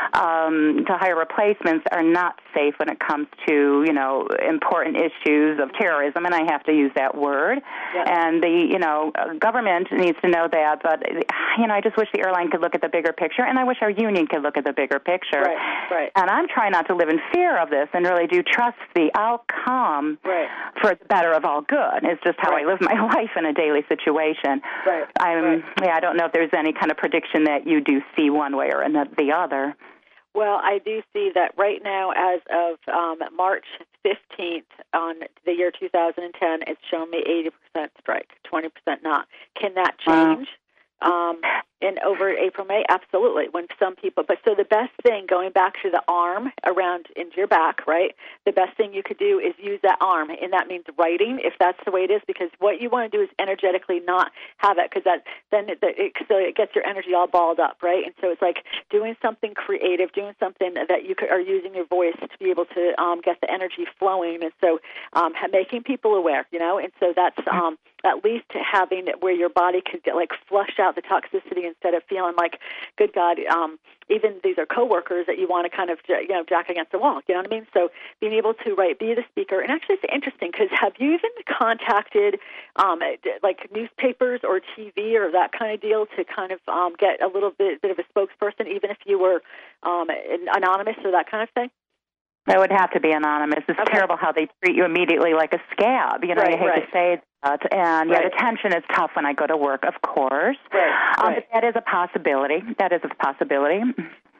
Um, to hire replacements are not safe when it comes to, you know, important issues of terrorism, and I have to use that word. Yeah. And the, you know, government needs to know that, but, you know, I just wish the airline could look at the bigger picture, and I wish our union could look at the bigger picture. Right, right. And I'm trying not to live in fear of this and really do trust the outcome right. for the better of all good. It's just how right. I live my life in a daily situation. Right. I'm, right. Yeah, I don't know if there's any kind of prediction that you do see one way or the other. Well, I do see that right now, as of um, March fifteenth on the year two thousand ten, it's shown me eighty percent strike, twenty percent not. Can that change? Uh, um, in over April, May, absolutely. When some people, but so the best thing, going back to the arm around into your back, right? The best thing you could do is use that arm, and that means writing, if that's the way it is, because what you want to do is energetically not have it, because that then it, it, so it gets your energy all balled up, right? And so it's like doing something creative, doing something that you could, are using your voice to be able to um, get the energy flowing, and so um, making people aware, you know. And so that's um, at least having it where your body could get like flush out the toxicity instead of feeling like, good God, um, even these are coworkers that you want to kind of, you know, jack against the wall. You know what I mean? So being able to, right, be the speaker. And actually it's interesting because have you even contacted um, like newspapers or T V or that kind of deal to kind of um, get a little bit, bit of a spokesperson, even if you were um, anonymous or that kind of thing? It would have to be anonymous. It's okay. Terrible how they treat you immediately like a scab. You know, right, you hate right. to say that. And right. yeah, the tension is tough when I go to work, of course. Right, um, right. But that is a possibility. That is a possibility.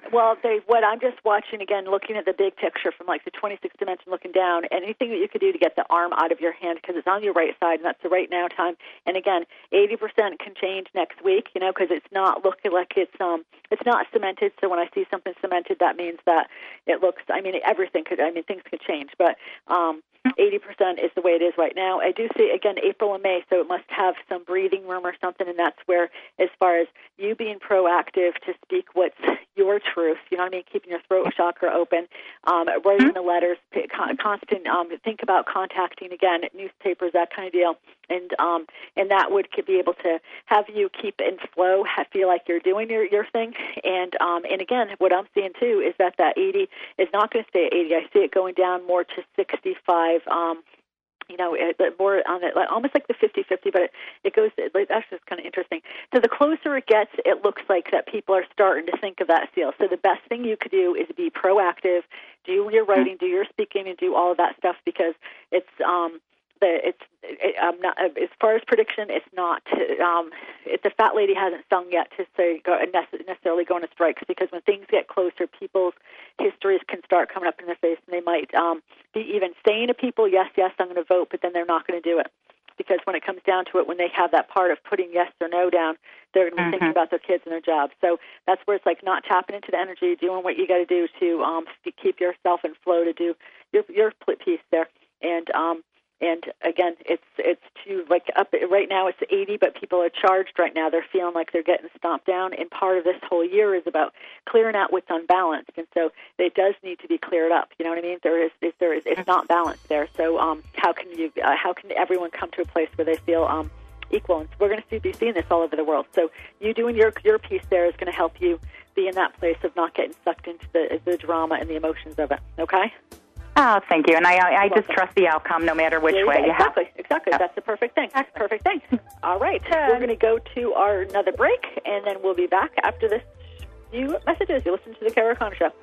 Well, they, what I'm just watching, again, looking at the big picture from like the twenty-sixth dimension looking down, anything that you could do to get the arm out of your hand because it's on your right side, and that's the right now time. And again, eighty percent can change next week, you know, because it's not looking like it's um it's not cemented. So when I see something cemented, that means that it looks, I mean, everything could, I mean, things could change. But um, eighty percent is the way it is right now. I do see, again, April and May, so it must have some breathing room or something, and that's where, as far as you being proactive to speak what's your truth, you know what I mean, keeping your throat chakra open, um, writing the letters, constant, um, think about contacting, again, newspapers, that kind of deal, and um, and that would could be able to have you keep in flow, have, feel like you're doing your, your thing, and um, and again, what I'm seeing too is that that eighty is not going to stay at eighty. I see it going down more to sixty-five. Um, you know, it, more on it, almost like the fifty-fifty, but it, it goes, it, that's just kind of interesting. So the closer it gets, it looks like that people are starting to think of that seal. So the best thing you could do is be proactive, do your writing, do your speaking, and do all of that stuff, because it's, um, the, it's, it, um, not, as far as prediction, it's not, um, it, the fat lady hasn't sung yet to say go, necessarily go into strikes, because when things get closer, people's histories can start coming up in their face, and they might um, be even saying to people, yes, yes, I'm going to vote, but then they're not going to do it. Because when it comes down to it, when they have that part of putting yes or no down, they're going to be mm-hmm. thinking about their kids and their jobs. So that's where it's like not tapping into the energy, doing what you got to do to um, keep yourself in flow, to do your your piece there. And um, and again, it's it's to like up right now it's eighty, but people are charged right now. They're feeling like they're getting stomped down. And part of this whole year is about clearing out what's unbalanced. And so it does need to be cleared up. You know what I mean? There is, there is it's not balanced there. So um, how can you uh, how can everyone come to a place where they feel um, equal? And we're going to be seeing this all over the world. So you doing your your piece there is going to help you be in that place of not getting sucked into the the drama and the emotions of it. Okay. Oh, thank you. And I, I just trust the outcome no matter which yeah, way you exactly, have. Exactly. That's the perfect thing. That's the perfect thing. All right. We're going to go to our another break, and then we'll be back after this few messages. You listen to the Carol O'Connor Show.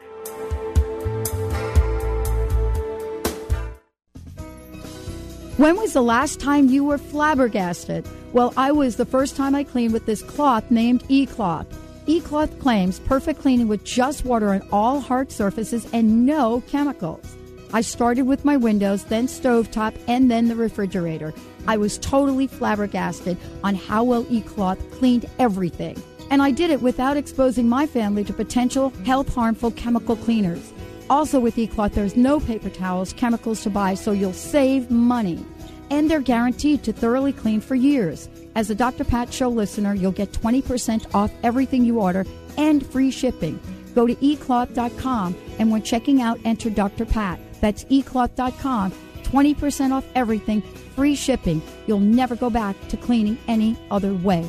When was the last time you were flabbergasted? Well, I was the first time I cleaned with this cloth named E-Cloth. E-Cloth claims perfect cleaning with just water on all hard surfaces and no chemicals. I started with my windows, then stovetop, and then the refrigerator. I was totally flabbergasted on how well E-Cloth cleaned everything. And I did it without exposing my family to potential health-harmful chemical cleaners. Also with E-Cloth, there's no paper towels, chemicals to buy, so you'll save money. And they're guaranteed to thoroughly clean for years. As a Doctor Pat Show listener, you'll get twenty percent off everything you order and free shipping. Go to e cloth dot com, and when checking out, enter Doctor Pat. That's e cloth dot com. twenty percent off everything, free shipping. You'll never go back to cleaning any other way.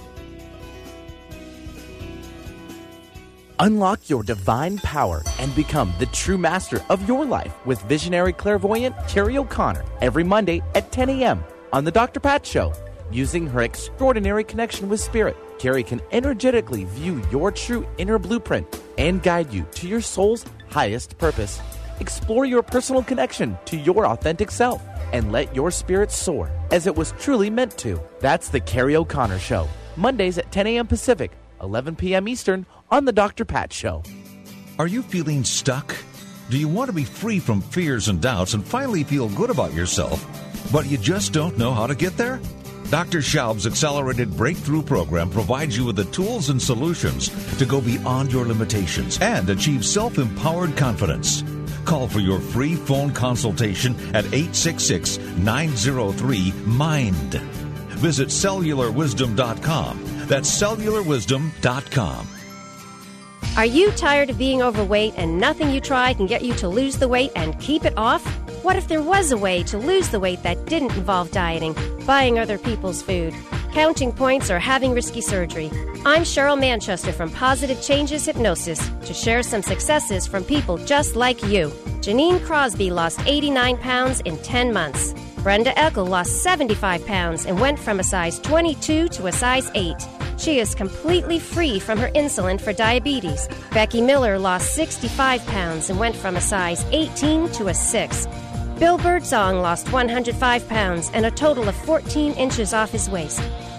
Unlock your divine power and become the true master of your life with visionary clairvoyant Carrie O'Connor every Monday at ten a.m. on The Doctor Pat Show. Using her extraordinary connection with Spirit, Carrie can energetically view your true inner blueprint and guide you to your soul's highest purpose. Explore your personal connection to your authentic self and let your spirit soar as it was truly meant to. That's The Carrie O'Connor Show, Mondays at ten a.m. Pacific, eleven p.m. Eastern on The Doctor Pat Show. Are you feeling stuck? Do you want to be free from fears and doubts and finally feel good about yourself, but you just don't know how to get there? Doctor Schaub's Accelerated Breakthrough Program provides you with the tools and solutions to go beyond your limitations and achieve self-empowered confidence. Call for your free phone consultation at eight six six, nine zero three, MIND. Visit cellular wisdom dot com. That's cellular wisdom dot com. Are you tired of being overweight and nothing you try can get you to lose the weight and keep it off? What if there was a way to lose the weight that didn't involve dieting, buying other people's food, counting points, or having risky surgery? I'm Cheryl Manchester from Positive Changes Hypnosis to share some successes from people just like you. Janine Crosby lost eighty-nine pounds in ten months. Brenda Eckel lost seventy-five pounds and went from a size twenty-two to a size eight. She is completely free from her insulin for diabetes. Becky Miller lost sixty-five pounds and went from a size eighteen to a six. Bill Birdsong lost one hundred five pounds and a total of fourteen inches off his waist.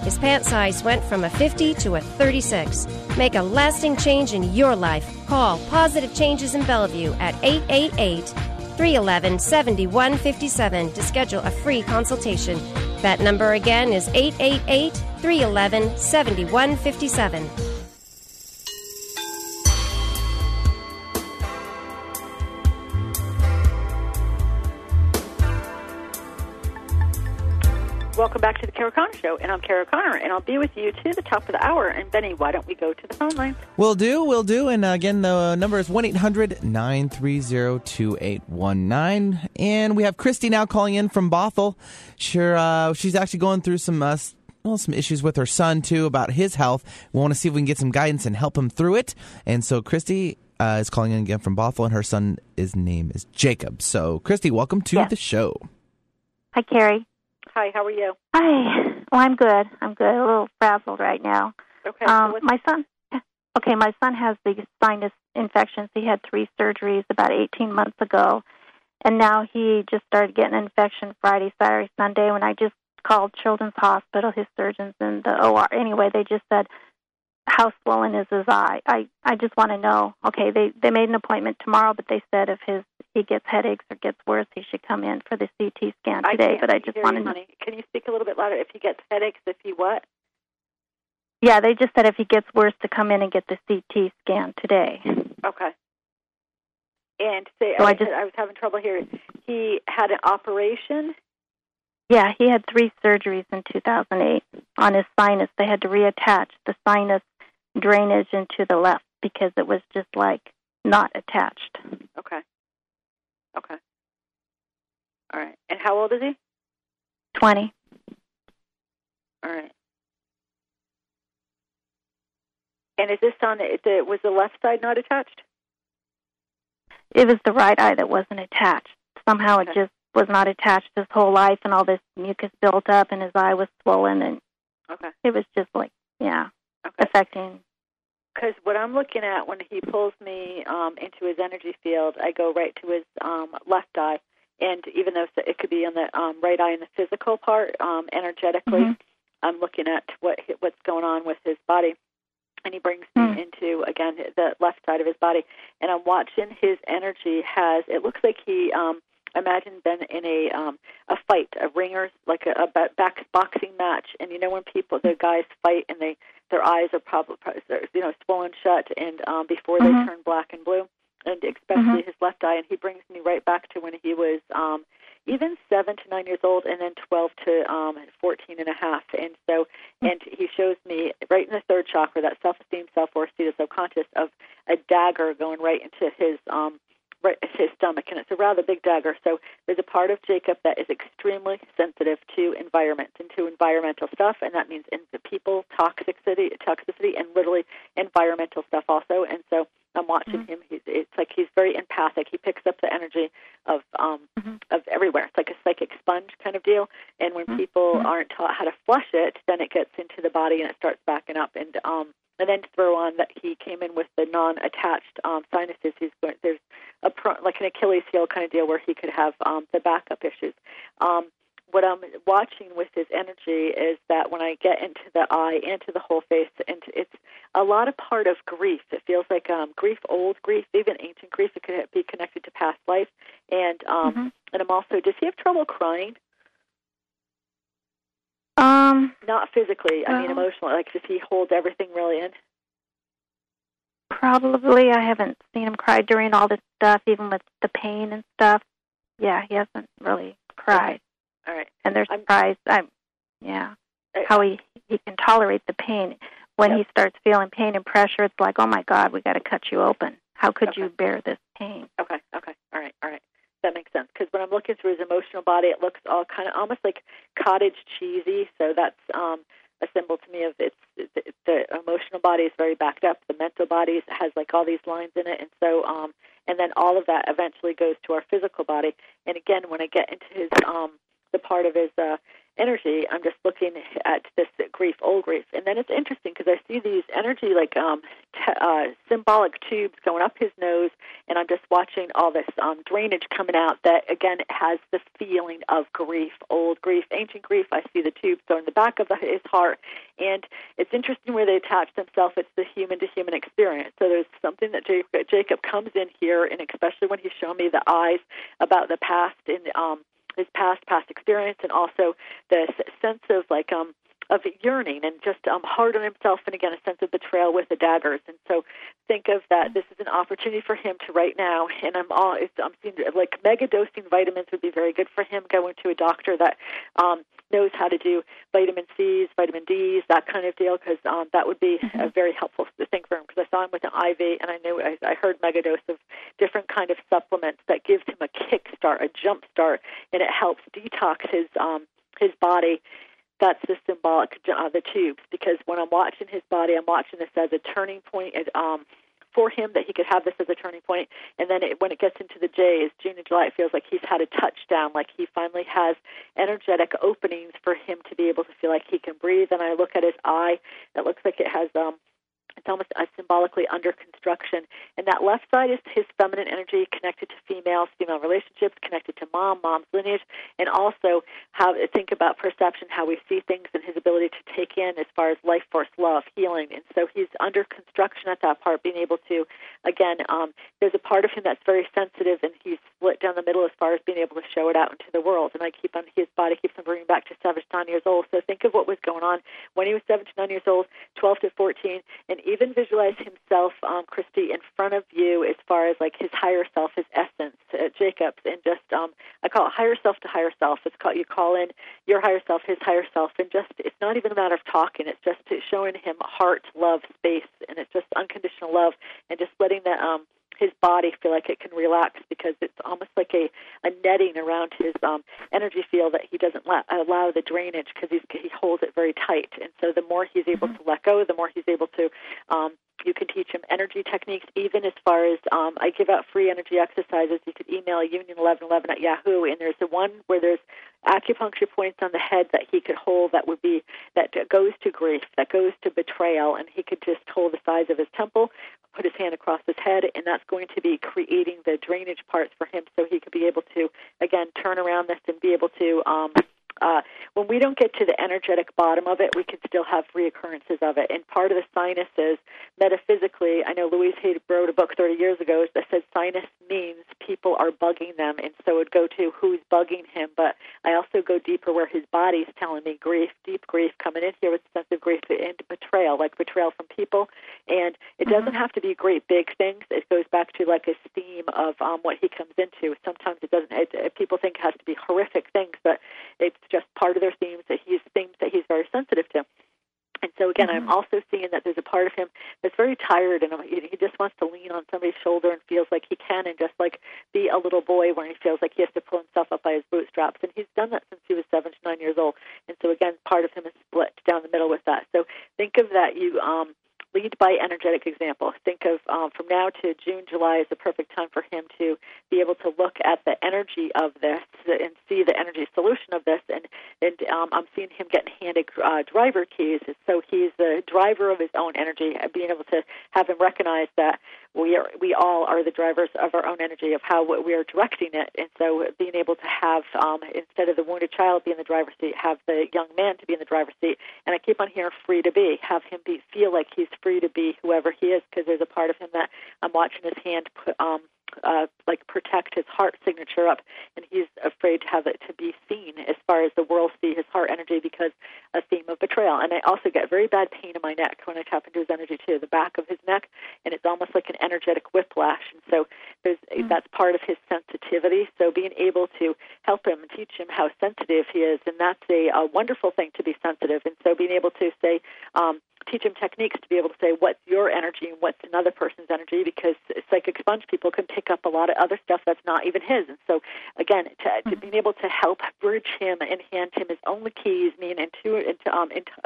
His pant size went from a fifty to a thirty-six. Make a lasting change in your life. Call Positive Changes in Bellevue at eight eight eight, three one one, seven one five seven to schedule a free consultation. That number again is eight eight eight, three one one, seven one five seven. Welcome back to the Carol Connor Show, and I'm Carol Connor, and I'll be with you to the top of the hour. And Benny, why don't we go to the phone lines? Will do, will do. And uh, again, the number is one eight hundred, nine three zero, two eight one nine. And we have Christy now calling in from Bothell. Sure, uh, she's actually going through some uh, well, some issues with her son, too, about his health. We want to see if we can get some guidance and help him through it. And so Christy uh, is calling in again from Bothell, and her son, his name is Jacob. So, Christy, welcome to yes. the show. Hi, Carrie. Hi, how are you? Hi. Well, I'm good. I'm good. A little frazzled right now. Okay. Um, so my son. Okay, my son has the sinus infections. He had three surgeries about eighteen months ago, and now he just started getting an infection Friday, Saturday, Sunday. When I just called Children's Hospital, his surgeons in the O R. Anyway, they just said, how swollen is his eye? I, I just want to know. Okay, they, they made an appointment tomorrow, but they said if his he gets headaches or gets worse, he should come in for the C T scan today. I but I just want to know. Honey. Can you speak a little bit louder? If he gets headaches, if he what? Yeah, they just said if he gets worse to come in and get the C T scan today. Okay. And say, so I, I, just, I was having trouble hearing. He had an operation? Yeah, he had three surgeries in two thousand eight on his sinus. They had to reattach the sinus drainage into the left because it was just like not attached. Okay. Okay. All right. And how old is he? twenty. All right. And is this on the, the was the left side not attached? It was the right eye that wasn't attached. Somehow okay. it just was not attached his whole life, and all this mucus built up, and his eye was swollen, and okay. it was just like, yeah, okay. affecting. Because what I'm looking at when he pulls me um, into his energy field, I go right to his um, left eye, and even though it could be on the um, right eye in the physical part, um, energetically, mm-hmm. I'm looking at what what's going on with his body. And he brings me mm. into, again, the left side of his body. And I'm watching his energy has, it looks like he, um, imagine, been in a um, a fight, a ringers, like a, a back boxing match. And you know when people, the guys fight and they their eyes are probably, you know, swollen shut and um, before mm-hmm. they turn black and blue, and especially mm-hmm. his left eye. And he brings me right back to when he was um, even seven to nine years old, and then twelve to um, fourteen and a half. And so, and he shows me right in the third chakra, that self-esteem, self-worth, see the subconscious, of a dagger going right into his um, right his stomach, and it's a rather big dagger. So there's a part of Jacob that is extremely sensitive to environment and to environmental stuff, and that means in the people, toxicity, toxicity, and literally environmental stuff also. And so I'm watching mm-hmm. him. He's, it's like he's very empathic. He picks up the energy of um, mm-hmm. of everywhere. It's like a psychic sponge kind of deal. And when mm-hmm. people aren't taught how to flush it, then it gets into the body and it starts backing up. And um, and then to throw on that he came in with the non-attached um, sinuses. He's going, there's a pro, like an Achilles heel kind of deal where he could have um, the backup issues. Um, what I'm watching with his energy is that when I get into the eye, into the whole face, and it's a lot of part of grief. It feels like um, grief, old grief, even ancient grief. It could be connected to past life. And um, mm-hmm. and I'm also, does he have trouble crying? Um, Not physically, well, I mean emotionally. Like, does he hold everything really in? Probably. I haven't seen him cry during all this stuff, even with the pain and stuff. Yeah, he hasn't really cried. All right. And they're I'm, surprised. I'm, yeah, I, how he he can tolerate the pain. When yep. he starts feeling pain and pressure, it's like, oh my God, we got to cut you open. How could okay. you bear this pain? Okay. Okay. All right. All right. That makes sense, because when I'm looking through his emotional body, it looks all kind of almost like cottage cheesy. So that's um, a symbol to me of it's the, the emotional body is very backed up. The mental body has like all these lines in it, and so um, and then all of that eventually goes to our physical body. And again, when I get into his um, the part of his uh, energy, I'm just looking at this grief, old grief. And then it's interesting because I see these energy, like um, t- uh, symbolic tubes going up his nose, and I'm just watching all this um, drainage coming out that, again, has the feeling of grief, old grief, ancient grief. I see the tubes going in the back of the, his heart. And it's interesting where they attach themselves. It's the human-to-human experience. So there's something that Jacob, Jacob comes in here, and especially when he's showing me the eyes about the past and um, his past, past experience, and also the sense of like um of yearning and just um hard on himself, and again a sense of betrayal with the daggers. And so think of that. This is an opportunity for him to right now. And I'm all it's, I'm seeing like mega dosing vitamins would be very good for him. Going to a doctor that um knows how to do vitamin C's, vitamin D's, that kind of deal, because um that would be mm-hmm. a very helpful thing for him. Because I saw him with an I V, and I knew I, I heard mega dose of different kind of supplements that gives him a kick start, a jump start, and it helps detox his um his body. That's the symbolic uh, the tubes, because when I'm watching his body, I'm watching this as a turning point um, for him, that he could have this as a turning point. And then it, when it gets into the J's, June and July, it feels like he's had a touchdown, like he finally has energetic openings for him to be able to feel like he can breathe. And I look at his eye, it looks like it has um, it's almost uh, symbolically under construction. And that left side is his feminine energy connected to females, female relationships, connected to mom, mom's lineage, and also how think about perception, how we see things, and his ability to take in as far as life force, love, healing. And so he's under construction at that part, being able to, again, um, there's a part of him that's very sensitive, and he's split down the middle as far as being able to show it out into the world. And I keep on, his body keeps on bringing back to seven to nine years old. So think of what was going on when he was seven to nine years old, twelve to fourteen, and even visualize himself, um, Christy, in front of you as far as like his higher self, his essence, uh, Jacob's, and just um, I call it higher self to higher self. It's called, you call in your higher self, his higher self, and just it's not even a matter of talking. It's just showing him heart, love, space, and it's just unconditional love, and just letting the um, his body feel like it can relax, because it's almost like a, a netting around his um, energy field that he doesn't la- allow the drainage, because he holds it very tight. And so the more he's able mm-hmm. to let go, the more he's able to, um, you can teach him energy techniques, even as far as um, I give out free energy exercises. You could email union eleven eleven at Yahoo, and there's the one where there's acupuncture points on the head that he could hold that would be, that goes to grief, that goes to betrayal, and he could just hold the size of his temple, put his hand across his head, and that's going to be creating the drainage parts for him, so he could be able to, again, turn around this and be able to, um, uh, when we don't get to the energetic bottom of it, we can still have reoccurrences of it. And part of the sinus is, metaphysically, I know Louise Hay wrote a book thirty years ago that said sinus means people are bugging them, and so it would go to who's bugging him. But I also go deeper where his body's telling me grief, deep grief, coming in here with a sense of grief and betrayal, like betrayal from people. And it doesn't have to be great big things. It goes back to like a theme of um, what he comes into. Sometimes it doesn't. It, people think it has to be horrific things, but it's just part of their themes that he's themes that he's very sensitive to. And so, again, mm-hmm. I'm also seeing that there's a part of him that's very tired, and he just wants to lean on somebody's shoulder and feels like he can, and just like be a little boy where he feels like he has to pull himself up by his bootstraps. And he's done that since he was seven to nine years old. And so, again, part of him is split down the middle with that. So think of that. You um, lead by energetic example. Think of um, from now to June, July is the perfect time for him to be able to look at the energy of this and see the energy solution of this. And, and um, I'm seeing him getting handed uh, driver keys. So he's the driver of his own energy, and being able to have him recognize that we are, we all are the drivers of our own energy, of how we are directing it. And so being able to have, um, instead of the wounded child be in the driver's seat, have the young man to be in the driver's seat. And I keep on hearing free to be, have him be feel like he's free to be whoever he is, because there's a part of him that I'm watching his hand put, um, uh, like protect his heart signature up, and he's afraid to have it to be seen as far as the world see his heart energy, because a theme of betrayal. And I also get very bad pain in my neck when I tap into his energy too, the back of his neck, and it's almost like an energetic whiplash. And so there's mm-hmm. that's part of his sensitivity. So being able to help him and teach him how sensitive he is, and that's a, a wonderful thing, to be sensitive. And so being able to say, um, teach him techniques to be able to say what's your energy and what's another person's energy, because psychic sponge people can pick up a lot of other stuff that's not even his. And so, again, to, to being able to help bridge him and hand him his own keys, mean into into um into um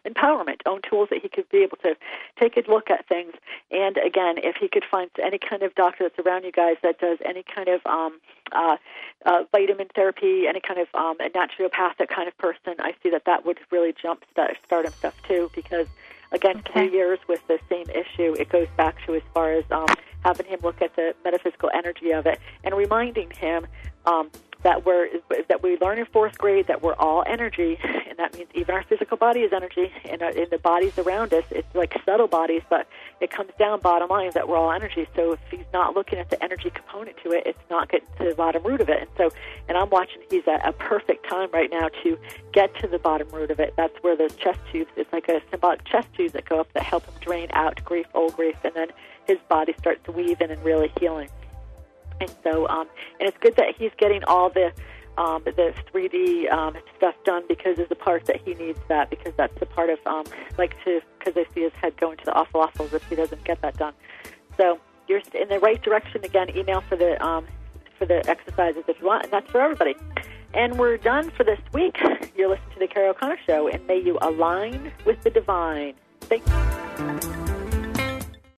empowerment, own tools that he could be able to take a look at things. And again, if he could find any kind of doctor that's around you guys that does any kind of um, uh, uh, vitamin therapy, any kind of um, a naturopathic kind of person, I see that that would really jump start, start him stuff too, because again, okay. three years with the same issue, it goes back to as far as um, having him look at the metaphysical energy of it and reminding him um, that we're that we learn in fourth grade that we're all energy, and that means even our physical body is energy, and, our, and the bodies around us, it's like subtle bodies, but it comes down bottom line that we're all energy. So if he's not looking at the energy component to it, it's not getting to the bottom root of it. And so, and I'm watching he's at a perfect time right now to get to the bottom root of it. That's where those chest tubes, it's like a symbolic chest tubes that go up that help him drain out grief, old grief, and then his body starts to weave in and really healing. And so, um, and it's good that he's getting all the um, the three D um, stuff done, because there's a part that he needs that, because that's the part of um, like to because I see his head going to the awful awfuls if he doesn't get that done. So you're in the right direction. Again, email for the um, for the exercises if you want, and that's for everybody. And we're done for this week. You're listening to the Carrie O'Connor Show, and may you align with the divine. Thank you.